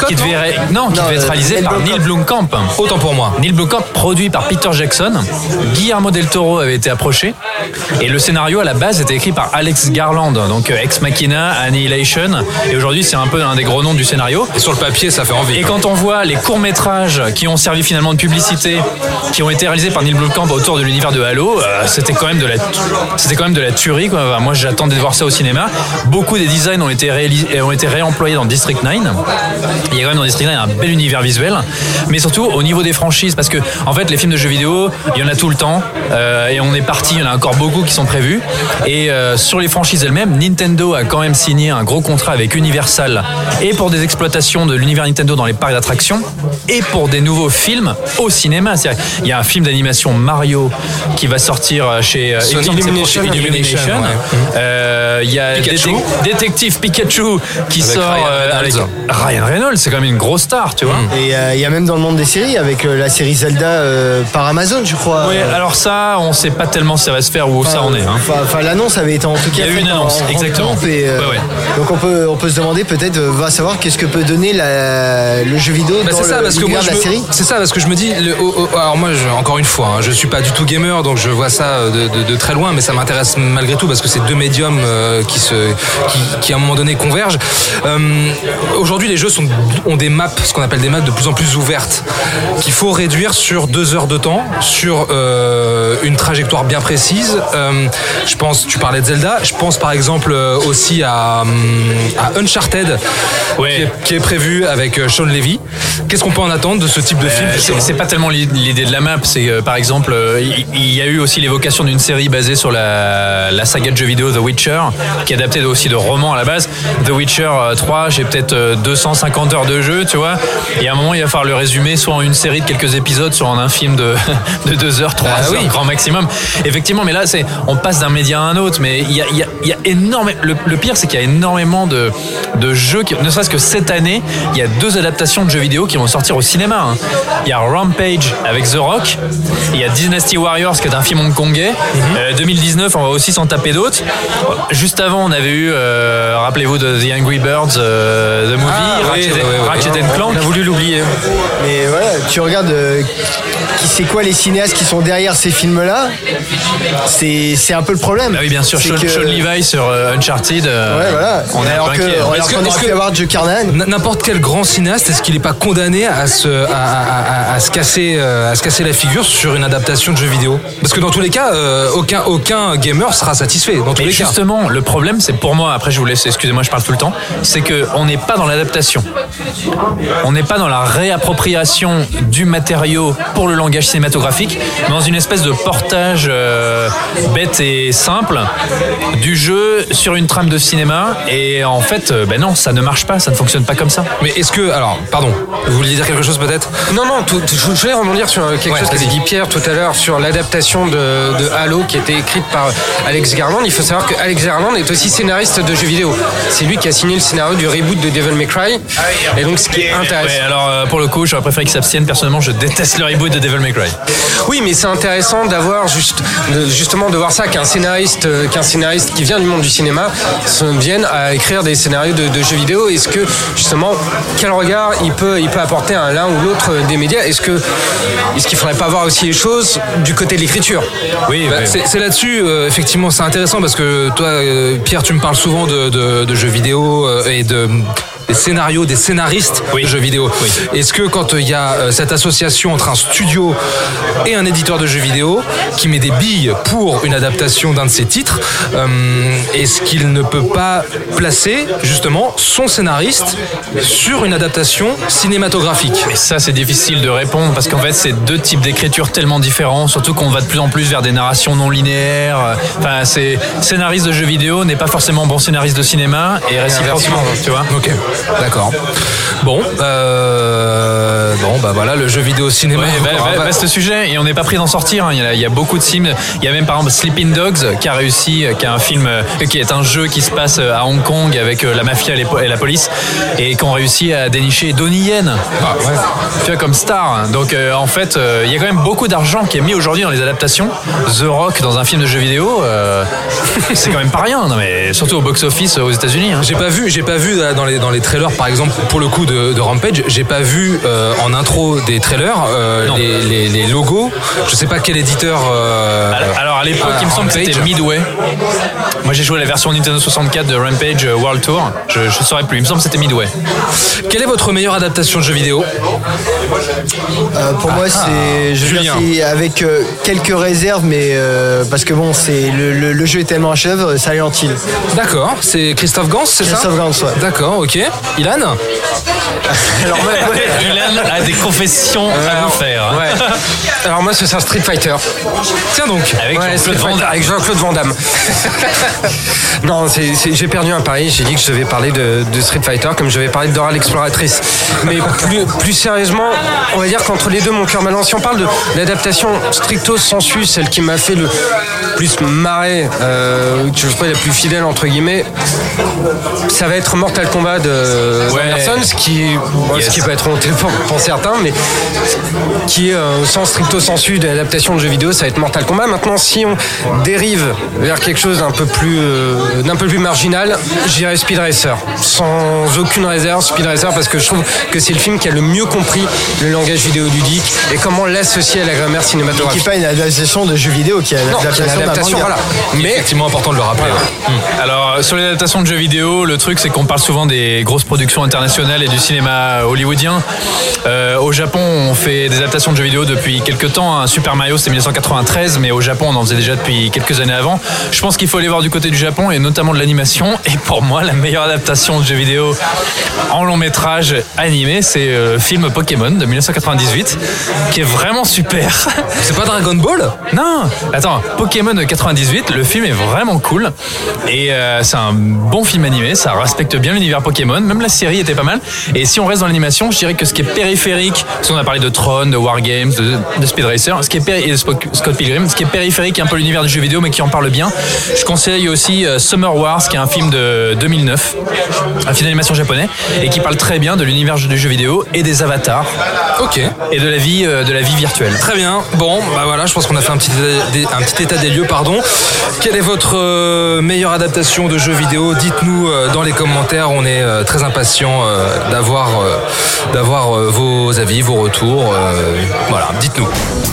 Scott, qui devait non, ré... non, qui Non, devait être euh, réalisé Neil par Blomkamp. Neil Blomkamp. Autant pour moi. Neil Blomkamp, produit par Peter Jackson. Guillermo del Toro avait été approché. Et le scénario, à la base, était écrit par Alex Garland. Donc, euh, Ex Machina, Annihilation. Et aujourd'hui, c'est un peu un des gros noms du scénario. Et sur le papier, ça fait envie. Et quand on voit les courts-métrages qui ont servi finalement de publicité, qui ont été réalisés par Neil Blomkamp autour de l'univers de Halo, euh, c'était quand même de la, c'était quand même de la tuerie, quoi. Enfin, moi, j'attendais de voir ça au cinéma. Beaucoup des designs ont été réalisés, ont été réemployés dans District neuf. Il y a quand même dans District neuf un bel univers visuel, mais surtout au niveau des franchises, parce que en fait, les films de jeux vidéo, il y en a tout le temps, euh, et on est parti. Il y en a encore beaucoup qui sont prévus. Et euh, sur les franchises elles-mêmes, Nintendo a quand même signé un gros contrat avec Universal, et pour des exploitations de l'univers Nintendo dans les parcs d'attractions, et pour des nouveaux films au cinéma. C'est-à-dire, il y a un film d'animation Mario qui va sortir chez euh, Sony il me semble que c'est Illumination. pour- Illumination. Illumination, ouais. Euh, Il y a Pikachu. Détec- Détective Pikachu qui Avec sort Ryan euh, avec Reynolds. Ryan Reynolds. C'est quand même une grosse star, tu vois. Et euh, il y a même dans le monde des séries avec euh, la série Zelda euh, par Amazon, je crois. Ouais, alors ça, on sait pas tellement si ça va se faire ou où ça en est. Hein. Enfin, enfin, l'annonce avait été en tout cas. Il y a eu faite une en- annonce, en exactement. grande pompe et, euh, Ouais, ouais. Donc on peut, on peut se demander peut-être, euh, va savoir qu'est-ce que peut donner la, le jeu vidéo Bah, dans c'est ça le- parce que moi l'univers je de la me- série. c'est ça parce que je me dis le- oh, oh, alors moi je- encore une fois hein, je suis pas du tout gamer donc je vois ça de, de- de très loin mais ça m'intéresse malgré tout parce que c'est deux médiums euh, qui se qui, qui à un moment donné convergent. Euh, aujourd'hui les jeux sont, ont des maps, ce qu'on appelle des maps de plus en plus ouvertes qu'il faut réduire sur deux heures de temps sur euh, une trajectoire bien précise. Euh, je pense, tu parlais de Zelda, je pense par exemple euh, aussi à, hum, à Uncharted Ouais. qui, est, qui est prévu avec euh, Sean Levy. Qu'est-ce qu'on peut en attendre de ce type de film Euh, c'est, justement c'est pas tellement l'i- l'idée de la map, c'est euh, par exemple, euh, il il y a eu aussi l'évocation d'une série basée sur la, la saga de jeux vidéo The Witcher, qui est adaptée aussi de romans à la base. The Witcher euh, trois, j'ai peut-être euh, deux cent cinquante heures de jeu, tu vois. Et à un moment, il va falloir le résumer soit en une série de quelques épisodes, soit en un film de, de deux heures, trois Ah heures, oui. grand maximum. Effectivement, mais là, c'est, on passe d'un média à un autre, mais il y a, il y a, il y a énormément, le, le pire, c'est qu'il y a énormément de, de jeux, qui, ne serait-ce que cette année, il y a deux adaptations de jeux vidéo qui vont sortir au cinéma. Hein. Il y a Rampage avec The Rock, il y a Dynasty Warriors qui est un film hongkongais. Euh, deux mille dix-neuf, on va aussi s'en taper d'autres. Juste avant, on avait eu, euh, rappelez-vous de The Angry Birds, euh, The Movie, Ah, oui, Ratchet, ouais, ouais, ouais. Ratchet and Clank. On a voulu l'oublier. Mais voilà, tu regardes euh, qui c'est quoi les cinéastes qui sont derrière ces films-là, c'est c'est un peu le problème. Ah oui, bien sûr, C'est Sean, que- Sean Levi sur euh, Uncharted. euh, Ouais, voilà. On est alors un que, peu inquiet. alors Est-ce que- qu'on est-ce aurait que- pu avoir Joe Carnahan. N- N'importe quel grand cinéaste, est-ce qu'il n'est pas condamné à se, à, à- à- à se casser, euh, à se casser la figure sur une adaptation de jeu vidéo? Parce que dans tous les cas, euh, aucun, aucun gamer sera satisfait. Dans tous Mais les cas. justement, le problème, c'est pour moi, après je vous laisse, excusez-moi, je parle tout le temps, c'est qu'on n'est pas dans l'adaptation. On n'est pas dans la réappropriation du matériau pour le langage cinématographique, mais dans une espèce de portage euh, bête et simple du jeu sur une trame de cinéma. Et en fait, euh, ben non, ça ne marche pas, ça ne fonctionne pas comme ça. Mais est-ce que, alors, pardon, vous vouliez dire quelque chose peut-être? Non, non, tout- tout- je voulais rebondir sur quelque Ouais, chose vas-y. qu'a dit Pierre tout à l'heure sur l'adaptation de, de Halo qui a été écrite par Alex Garland. Il faut savoir que Alex Garland est aussi scénariste de jeux vidéo. C'est lui qui a signé le scénario du reboot de Devil May Cry. Et donc, ce qui est intéressant. Ouais, alors euh, pour le coup, j'aurais préféré qu'il s'abstienne. Personnellement, je déteste le reboot de Devil May Cry. Oui, mais c'est intéressant d'avoir juste, de- justement de voir ça qu'un scénariste, euh, qu'un scénariste qui vient du monde du cinéma se vienne à écrire des scénarios de, de jeux vidéo. Est-ce que justement, quel regard il peut, il peut apporter à l'un ou l'autre des médias? Est-ce que, est-ce qu'il faudrait pas voir aussi les choses du côté de l'écriture? Oui, Bah, ouais. c'est c'est là-dessus, euh, effectivement, c'est intéressant parce que toi, euh, Pierre, tu me parles souvent de, de- de jeux vidéo euh, et de des scénarios, des scénaristes Oui. de jeux vidéo. Oui. Est-ce que quand il y a euh, cette association entre un studio et un éditeur de jeux vidéo qui met des billes pour une adaptation d'un de ses titres, euh, est-ce qu'il ne peut pas placer justement son scénariste sur une adaptation cinématographique? Mais ça, c'est difficile de répondre parce qu'en fait, c'est deux types d'écriture tellement différents, surtout qu'on va de plus en plus vers des narrations non linéaires. Enfin, c'est scénariste de jeux vidéo n'est pas forcément bon scénariste de cinéma et réciproquement, tu vois. Ok, d'accord. Bon, euh, bon, bah voilà, le jeu vidéo cinéma. Ouais, va- encore, va- va- vaste sujet et on n'est pas pris d'en sortir. hein. Il y, a, il y a beaucoup de films. Il y a même par exemple Sleeping Dogs qui a réussi, euh, qui est un film, euh, qui est un jeu qui se passe euh, à Hong Kong avec euh, la mafia et, les po- et la police et qui ont réussi à dénicher Donnie Yen. Ah, ouais. Tu vois, comme star. Donc euh, en fait, euh, il y a quand même beaucoup d'argent qui est mis aujourd'hui dans les adaptations. The Rock dans un film de jeu vidéo, euh, c'est quand même pas rien. Non, mais surtout au box-office aux États-Unis. hein. J'ai pas vu, j'ai pas vu là, dans les dans les trailers, par exemple, pour le coup de, de Rampage, j'ai pas vu euh, en intro des trailers euh, les, les, les logos. Je sais pas quel éditeur. Euh, alors à l'époque, euh, il me semble Rampage. que c'était Midway. Moi, j'ai joué la version Nintendo soixante-quatre de Rampage World Tour. Je, je saurais plus. Il me semble que c'était Midway. Quelle est votre meilleure adaptation de jeu vidéo? euh, Pour ah, moi, c'est, je veux dire, c'est avec euh, quelques réserves, mais euh, parce que bon, c'est le, le, le jeu est tellement un chef-d'œuvre, Silent Hill. D'accord. C'est Christophe Gans, c'est Christophe ça? Christophe Gans, ouais. D'accord. Ok. Ilan? Alors ouais, ouais. Ilan a des confessions euh, à nous faire. Ouais. Alors moi, c'est ça, Street Fighter. Tiens donc. Avec ouais, Jean-Claude Van Damme. Avec Jean-Claude Van Damme. Non, c'est, c'est, j'ai perdu un pari. J'ai dit que je devais parler de, de Street Fighter comme je vais parler de Dora l'exploratrice. Mais plus, plus sérieusement, on va dire qu'entre les deux, mon cœur balance. Si on parle de l'adaptation stricto sensu, celle qui m'a fait le plus marrer, euh, que je ferai la plus fidèle entre guillemets, ça va être Mortal Kombat de ouais. Anderson, ce qui, bon, yes. ce qui peut être honté pour, pour certains, mais qui est euh, au sens stricto sensu de l'adaptation de jeux vidéo, ça va être Mortal Kombat. Maintenant, si on dérive vers quelque chose d'un peu plus, euh, d'un peu plus marginal, j'irai Speed Racer, sans aucune réserve, Speed Racer, parce que je trouve que c'est le film qui a le mieux compris le langage vidéoludique et comment l'associer à la grammaire cinématographique. Qui n'est pas une adaptation de jeux vidéo, qui est une non, adaptation, adaptation voilà. Mais effectivement important de le rappeler. Voilà. Mmh. Alors sur les adaptations de jeux vidéo, le truc c'est qu'on parle souvent des grosses productions internationales et du cinéma hollywoodien. Euh, au Japon, on fait des adaptations de jeux vidéo depuis quelques temps. Hein. Super Mario, c'est dix-neuf cent quatre-vingt-treize, mais au Japon, on en faisait déjà depuis quelques années avant. Je pense qu'il faut aller voir du côté du Japon et notamment de l'animation. Et pour moi, la meilleure adaptation de jeux vidéo en long métrage animé, c'est le euh, film Pokémon de dix-neuf cent quatre-vingt-dix-huit, qui est vraiment super. C'est pas Dragon Ball? Non, attends, Pokémon de quatre-vingt-dix-huit, le film est vraiment cool et euh, c'est un bon film animé, ça respecte bien l'univers Pokémon, même la série était pas mal. Et si on reste dans l'animation, je dirais que ce qui est périphérique, parce qu'on a parlé de Tron, de Wargames, de, de Speed Racer, ce qui est péri- et de Scott Pilgrim, ce qui est périphérique, un peu l'univers du jeu vidéo, mais qui en parle bien. Je conseille aussi euh, Summer Wars, qui est un film de deux mille neuf, un film d'animation japonais, et qui parle très bien de l'univers du jeu vidéo et des avatars. Ok. Et de la vie, euh, de la vie virtuelle. Très bien. Bon, bah voilà, je pense qu'on a fait un petit état des, un petit état des lieux, pardon. Quelle est votre euh, meilleure adaptation de jeu vidéo? Dites-nous euh, dans les commentaires. On est euh, très impatients euh, d'avoir, euh, d'avoir euh, vos avis, vos retours. Euh, voilà, dites-nous.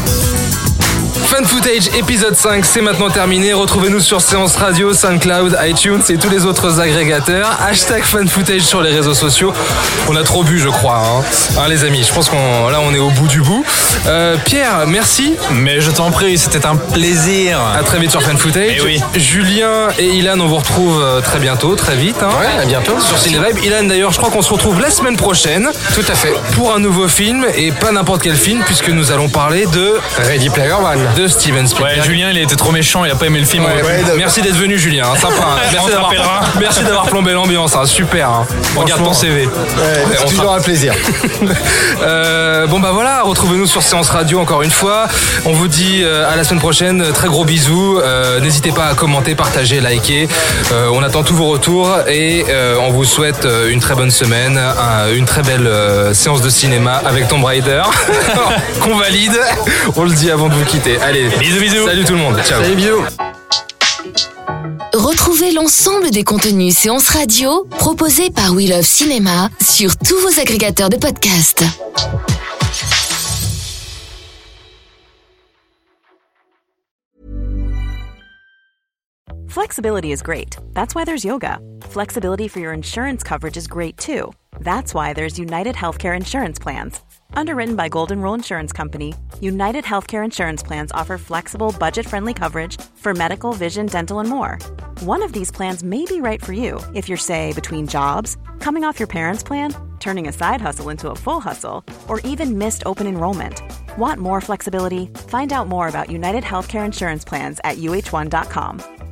Fan Footage épisode cinq, c'est maintenant terminé. Retrouvez-nous sur Séance Radio, SoundCloud, iTunes et tous les autres agrégateurs. Hashtag Fan Footage sur les réseaux sociaux. On a trop bu, je crois, hein, hein les amis. Je pense qu'on là, on est au bout du bout. Euh, Pierre, merci. Mais je t'en prie, c'était un plaisir. À très vite sur Fan Footage. Et oui. Julien et Ilan, on vous retrouve très bientôt, très vite. Hein, ouais, à bientôt. Sur Cinévibe. Ilan, d'ailleurs, je crois qu'on se retrouve la semaine prochaine. Tout à fait. Pour un nouveau film et pas n'importe quel film, puisque nous allons parler de Ready Player One. De Steven Spielberg. Ouais, Julien, il a été trop méchant, il a pas aimé le film. Ouais, ouais, merci d'être venu, Julien. Hein, sympa. Hein. Merci, d'avoir, merci d'avoir plombé l'ambiance. Hein, super. Hein. Regarde ton C V. Ouais, c'est toujours fera... un plaisir. euh, bon bah voilà, retrouvez-nous sur Séance Radio encore une fois. On vous dit euh, à la semaine prochaine. Très gros bisous. Euh, n'hésitez pas à commenter, partager, liker. Euh, on attend tous vos retours et euh, on vous souhaite une très bonne semaine, euh, une très belle euh, séance de cinéma avec Tomb Raider qu'on valide. On le dit avant de vous quitter. Allez, bisous, bisous. Salut tout le monde. Ciao. Salut, bisous. Retrouvez l'ensemble des contenus Séance Radio proposés par We Love Cinéma sur tous vos agrégateurs de podcasts. Flexibility is great. That's why there's yoga. Flexibility for your insurance coverage is great too. That's why there's United Healthcare Insurance Plans. Underwritten by Golden Rule Insurance Company, United Healthcare Insurance Plans offer flexible, budget-friendly coverage for medical, vision, dental, and more. One of these plans may be right for you if you're, say, between jobs, coming off your parents' plan, turning a side hustle into a full hustle, or even missed open enrollment. Want more flexibility? Find out more about United Healthcare Insurance Plans at U H one dot com.